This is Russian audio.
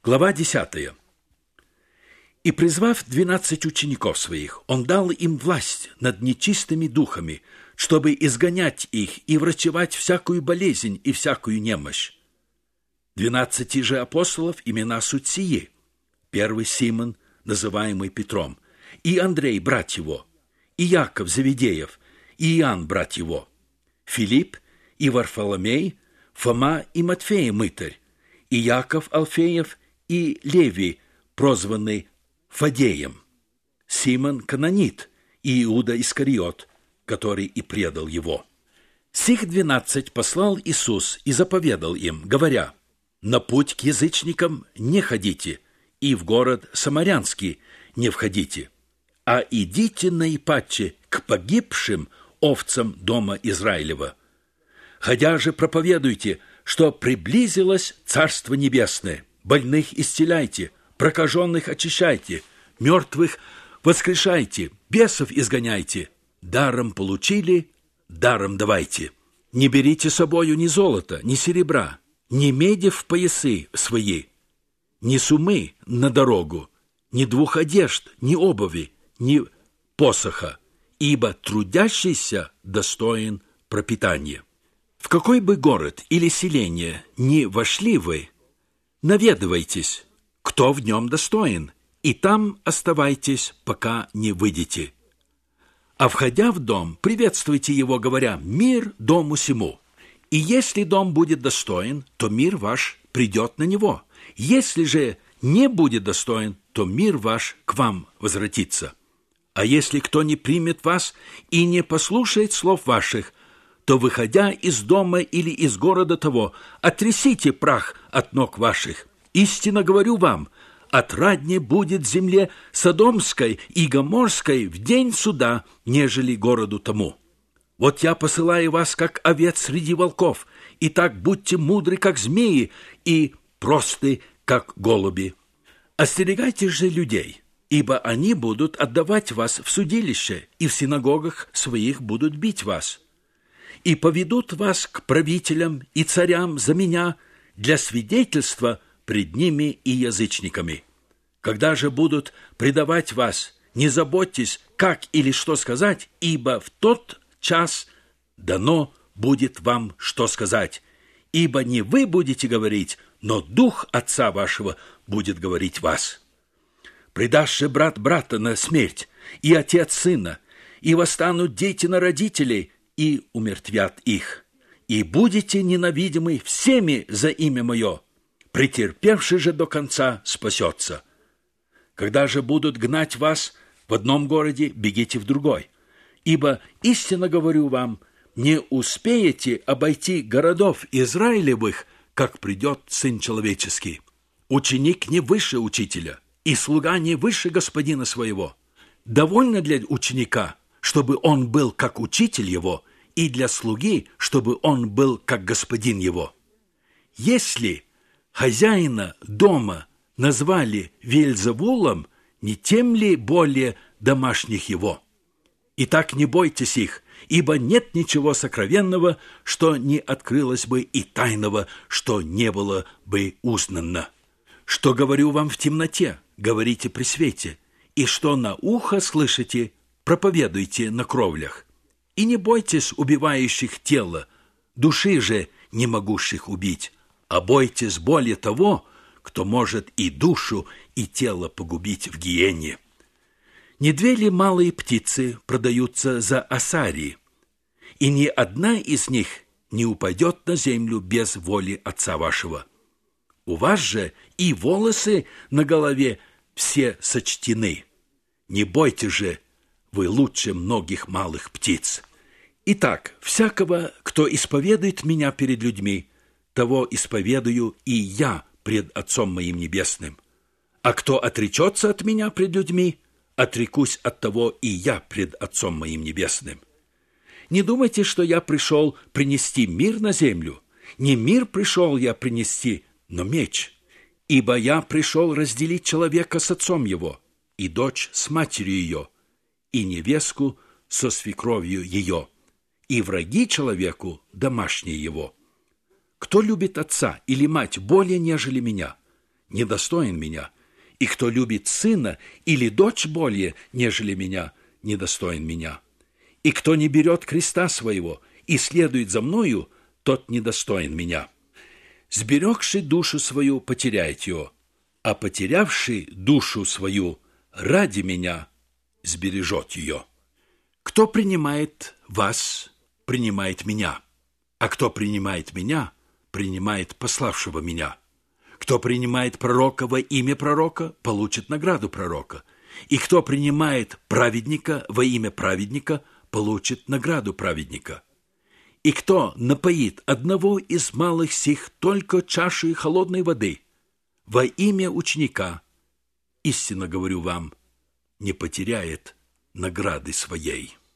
Глава 10. «И, призвав 12 учеников своих, он дал им власть над нечистыми духами, чтобы изгонять их и врачевать всякую болезнь и всякую немощь. 12 же апостолов имена суть сии: первый Симон, называемый Петром, и Андрей, брат его, и Яков Завидеев, и Иоанн, брат его, Филипп и Варфоломей, Фома и Матфей мытарь, и Яков Алфеев, и Левий, прозванный Фадеем, Симон Кананит и Иуда Искариот, который и предал его. Сих 12 послал Иисус и заповедал им, говоря: «На путь к язычникам не ходите, и в город Самарянский не входите, а идите наипаче к погибшим овцам дома Израилева. Ходя же проповедуйте, что приблизилось Царство Небесное. Больных исцеляйте, прокаженных очищайте, мертвых воскрешайте, бесов изгоняйте. Даром получили, даром давайте. Не берите с собою ни золота, ни серебра, ни меди в поясы свои, ни сумы на дорогу, ни двух одежд, ни обуви, ни посоха, ибо трудящийся достоин пропитания. В какой бы город или селение ни вошли вы, наведывайтесь, кто в нем достоин, и там оставайтесь, пока не выйдете. А входя в дом, приветствуйте его, говоря: «Мир дому сему». И если дом будет достоин, то мир ваш придет на него. Если же не будет достоин, то мир ваш к вам возвратится. А если кто не примет вас и не послушает слов ваших, то, выходя из дома или из города того, отрясите прах от ног ваших. Истинно говорю вам, отраднее будет земле Содомской и Гоморской в день суда, нежели городу тому. Вот я посылаю вас, как овец среди волков, и так будьте мудры, как змеи, и просты, как голуби. Остерегайтесь же людей, ибо они будут отдавать вас в судилище, и в синагогах своих будут бить вас. И поведут вас к правителям и царям за меня для свидетельства пред ними и язычниками. Когда же будут предавать вас, не заботьтесь, как или что сказать, ибо в тот час дано будет вам, что сказать. Ибо не вы будете говорить, но Дух Отца вашего будет говорить вас. Предашь же брат брата на смерть, и отец сына, и восстанут дети на родителей, и умертвят их. И будете ненавидимы всеми за имя мое, претерпевший же до конца спасется. Когда же будут гнать вас в одном городе, бегите в другой. Ибо, истинно говорю вам, не успеете обойти городов Израилевых, как придет Сын Человеческий. Ученик не выше учителя, и слуга не выше господина своего. Довольно для ученика, чтобы он был как учитель его, и для слуги, чтобы он был как господин его. Если хозяина дома назвали Вельзевулом, не тем ли более домашних его? Итак, не бойтесь их, ибо нет ничего сокровенного, что не открылось бы, и тайного, что не было бы узнано. Что говорю вам в темноте, говорите при свете, и что на ухо слышите, проповедуйте на кровлях. И не бойтесь убивающих тело, души же не могущих убить, а бойтесь более того, кто может и душу, и тело погубить в гиене. Не две ли малые птицы продаются за осарии, и ни одна из них не упадет на землю без воли Отца вашего? У вас же и волосы на голове все сочтены. Не бойтесь же, вы лучше многих малых птиц. Итак, всякого, кто исповедует меня перед людьми, того исповедую и я пред Отцом моим Небесным. А кто отречется от меня пред людьми, отрекусь от того и я пред Отцом моим Небесным. Не думайте, что я пришел принести мир на землю. Не мир пришел я принести, но меч. Ибо я пришел разделить человека с отцом его, и дочь с матерью ее, и невестку со свекровью ее, и враги человеку домашние его. Кто любит отца или мать более, нежели меня, недостоин меня, и кто любит сына или дочь более, нежели меня, недостоин меня. И кто не берет креста своего и следует за мною, тот недостоин меня. Сберегший душу свою потеряет ее, а потерявший душу свою ради меня сбережет ее. Кто принимает вас, принимает меня, а кто принимает меня, принимает пославшего меня. Кто принимает пророка во имя пророка, получит награду пророка, и кто принимает праведника во имя праведника, получит награду праведника. И кто напоит одного из малых сих только чашей холодной воды во имя ученика, истинно говорю вам, не потеряет награды своей.